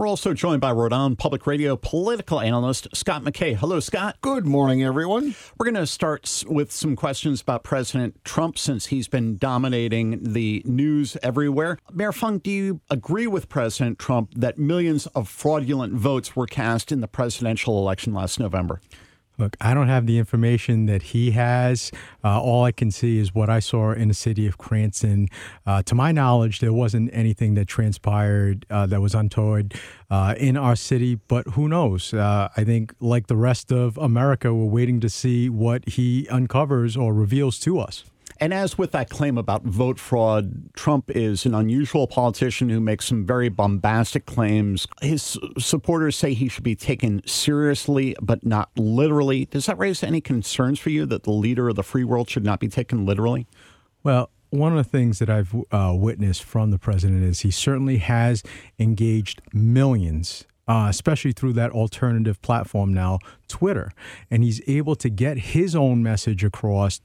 We're also joined by Rhode Island Public Radio political analyst Scott McKay. Hello, Scott. Good morning, everyone. We're going to start with some questions about President Trump since he's been dominating the news everywhere. Mayor Funk, do you agree with President Trump that millions of fraudulent votes were cast in the presidential election last November? Look, I don't have the information that he has. All I can see is what I saw in the city of Cranston. To my knowledge, there wasn't anything that transpired that was untoward in our city, but who knows? I think like the rest of America, we're waiting to see what he uncovers or reveals to us. And as with that claim about vote fraud, Trump is an unusual politician who makes some very bombastic claims. His supporters say he should be taken seriously, but not literally. Does that raise any concerns for you that the leader of the free world should not be taken literally? Well, one of the things that I've witnessed from the president is he certainly has engaged millions especially through that alternative platform now, Twitter. And he's able to get his own message across,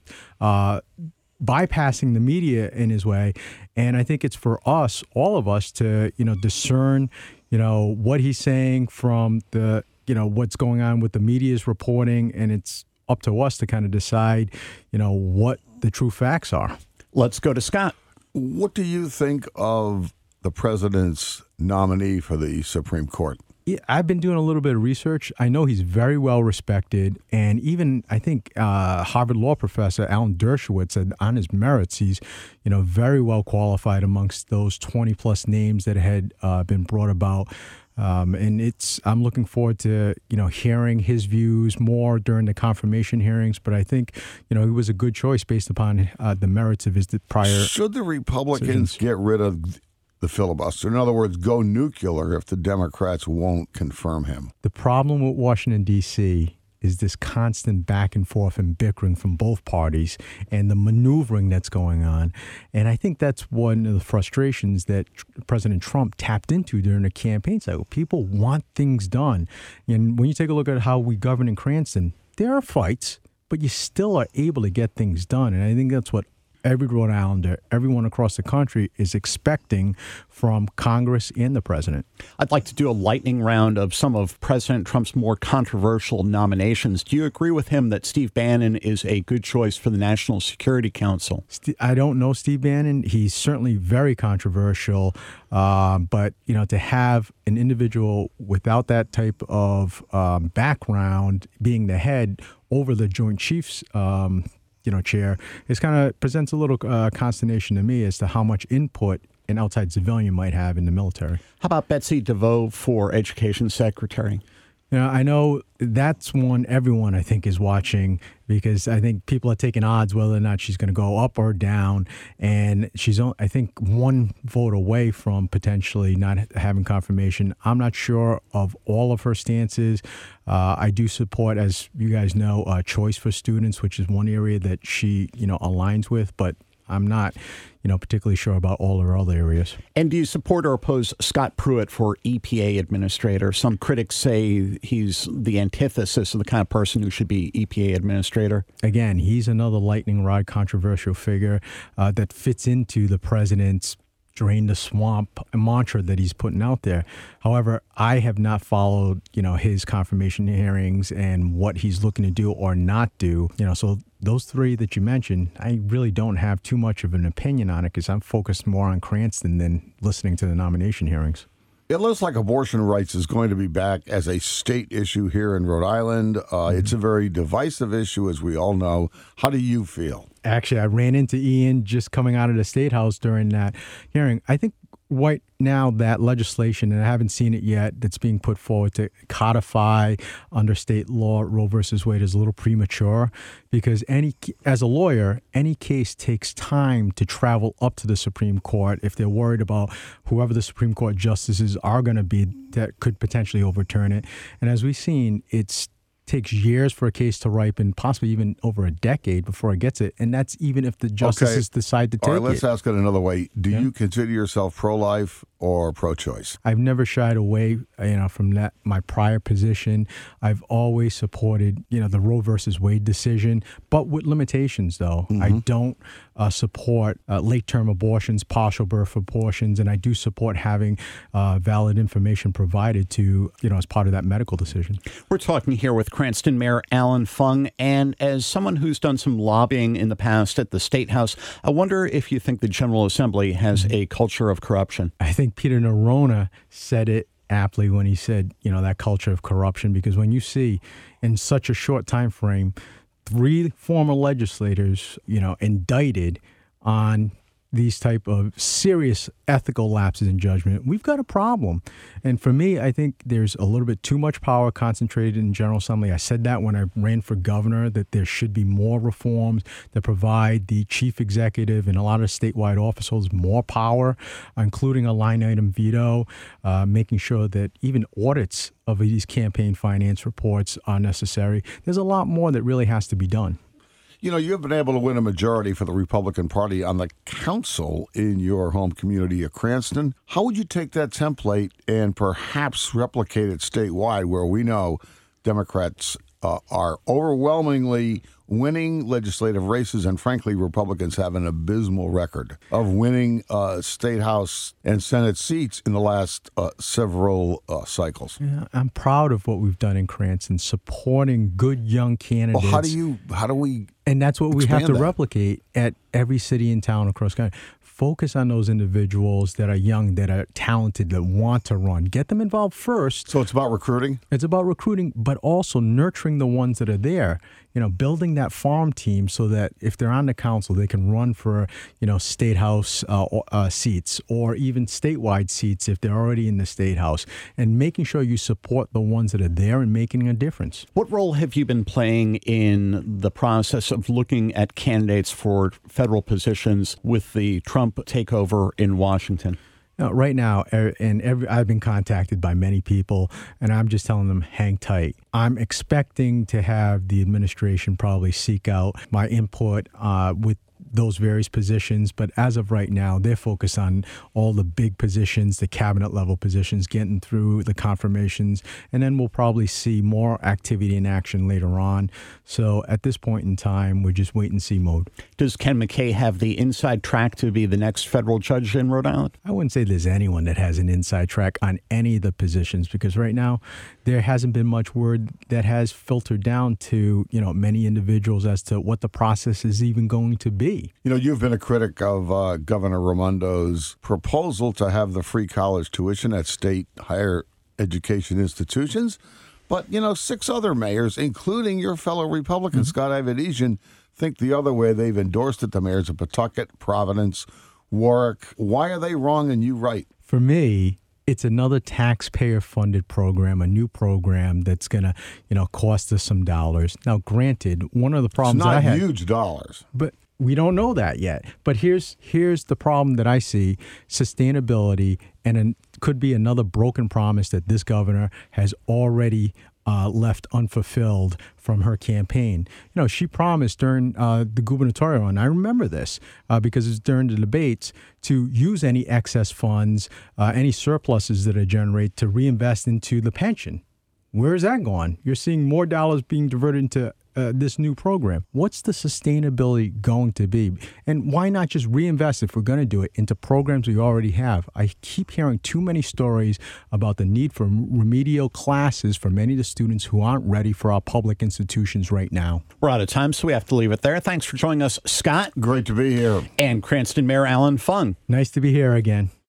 bypassing the media in his way. And I think it's for us, all of us, to, discern, what he's saying from the, what's going on with the media's reporting. And it's up to us to kind of decide, what the true facts are. Let's go to Scott. What do you think of the president's nominee for the Supreme Court? Yeah, I've been doing a little bit of research. I know he's very well respected. And even, I think, Harvard law professor Alan Dershowitz said on his merits, he's, very well qualified amongst those 20 plus names that had been brought about. And I'm looking forward to, hearing his views more during the confirmation hearings. But I think, he was a good choice based upon the merits of his prior. Should the Republicans get rid of the filibuster? In other words, go nuclear if the Democrats won't confirm him? The problem with Washington, D.C. is this constant back and forth and bickering from both parties and the maneuvering that's going on. And I think that's one of the frustrations that President Trump tapped into during the campaign cycle. People want things done. And when you take a look at how we govern in Cranston, there are fights, but you still are able to get things done. And I think that's what every Rhode Islander, everyone across the country is expecting from Congress and the president. I'd like to do a lightning round of some of President Trump's more controversial nominations. Do you agree with him that Steve Bannon is a good choice for the National Security Council? I don't know Steve Bannon. He's certainly very controversial. But, to have an individual without that type of background being the head over the Joint Chiefs chair, it kind of presents a little consternation to me as to how much input an outside civilian might have in the military. How about Betsy DeVos for Education Secretary? I know that's one everyone, I think, is watching because I think people are taking odds whether or not she's going to go up or down. And she's, I think, one vote away from potentially not having confirmation. I'm not sure of all of her stances. I do support, as you guys know, choice for students, which is one area that she, aligns with. But I'm not, particularly sure about all her other areas. And do you support or oppose Scott Pruitt for EPA administrator? Some critics say he's the antithesis of the kind of person who should be EPA administrator. Again, he's another lightning rod controversial figure that fits into the president's drain the swamp mantra that he's putting out there. However, I have not followed, his confirmation hearings and what he's looking to do or not do. So those three that you mentioned, I really don't have too much of an opinion on it because I'm focused more on Cranston than listening to the nomination hearings. It looks like abortion rights is going to be back as a state issue here in Rhode Island. It's a very divisive issue, as we all know. How do you feel? Actually, I ran into Ian just coming out of the State House during that hearing. I think right now that legislation, and I haven't seen it yet, that's being put forward to codify under state law Roe versus Wade is a little premature because as a lawyer, any case takes time to travel up to the Supreme Court if they're worried about whoever the Supreme Court justices are going to be that could potentially overturn it. And as we've seen, it's takes years for a case to ripen, possibly even over a decade before it gets it. And that's even if the justices decide to take it. All right, let's ask it another way. Do you consider yourself pro-life or pro-choice? I've never shied away, from that. My prior position, I've always supported, the Roe versus Wade decision, but with limitations. Though I don't support late-term abortions, partial birth abortions, and I do support having valid information provided to, as part of that medical decision. We're talking here with Cranston Mayor Allan Fung, and as someone who's done some lobbying in the past at the State House, I wonder if you think the General Assembly has a culture of corruption. I think Peter Neronha said it aptly when he said, that culture of corruption, because when you see in such a short time frame 3 former legislators, indicted on these type of serious ethical lapses in judgment, we've got a problem. And for me, I think there's a little bit too much power concentrated in General Assembly. I said that when I ran for governor, that there should be more reforms that provide the chief executive and a lot of statewide officials more power, including a line item veto, making sure that even audits of these campaign finance reports are necessary. There's a lot more that really has to be done. You've been able to win a majority for the Republican Party on the council in your home community of Cranston. How would you take that template and perhaps replicate it statewide, where we know Democrats are overwhelmingly winning legislative races, and frankly, Republicans have an abysmal record of winning state house and Senate seats in the last several cycles? Yeah, I'm proud of what we've done in Cranston, supporting good young candidates. Well, how do we? And that's what we have to that? Replicate at every city and town across the country. Focus on those individuals that are young, that are talented, that want to run. Get them involved first. So it's about recruiting? It's about recruiting, but also nurturing the ones that are there. Building that farm team so that if they're on the council, they can run for, state house seats, or even statewide seats if they're already in the state house, and making sure you support the ones that are there and making a difference. What role have you been playing in the process of looking at candidates for federal positions with the Trump takeover in Washington? Right now, I've been contacted by many people, and I'm just telling them, hang tight. I'm expecting to have the administration probably seek out my input with those various positions, but as of right now, they're focused on all the big positions, the cabinet level positions, getting through the confirmations, and then we'll probably see more activity and action later on. So at this point in time, we're just wait and see mode. Does Ken McKay have the inside track to be the next federal judge in Rhode Island? I wouldn't say there's anyone that has an inside track on any of the positions, because right now there hasn't been much word that has filtered down to, many individuals as to what the process is even going to be. You've been a critic of Governor Raimondo's proposal to have the free college tuition at state higher education institutions. But, 6 other mayors, including your fellow Republican, Scott Avedisian, think the other way. They've endorsed it, the mayors of Pawtucket, Providence, Warwick. Why are they wrong and you right? For me, it's another taxpayer-funded program, a new program that's going to, cost us some dollars. Now, granted, one of the problems I had... It's not huge dollars. But we don't know that yet. But here's the problem that I see: sustainability, and could be another broken promise that this governor has already left unfulfilled from her campaign. She promised during the gubernatorial, and I remember this because it's during the debates, to use any excess funds, any surpluses that are generated, to reinvest into the pension. Where is that going? You're seeing more dollars being diverted into this new program. What's the sustainability going to be? And why not just reinvest, if we're going to do it, into programs we already have? I keep hearing too many stories about the need for remedial classes for many of the students who aren't ready for our public institutions right now. We're out of time, so we have to leave it there. Thanks for joining us, Scott. Great to be here. And Cranston Mayor Allan Fung. Nice to be here again.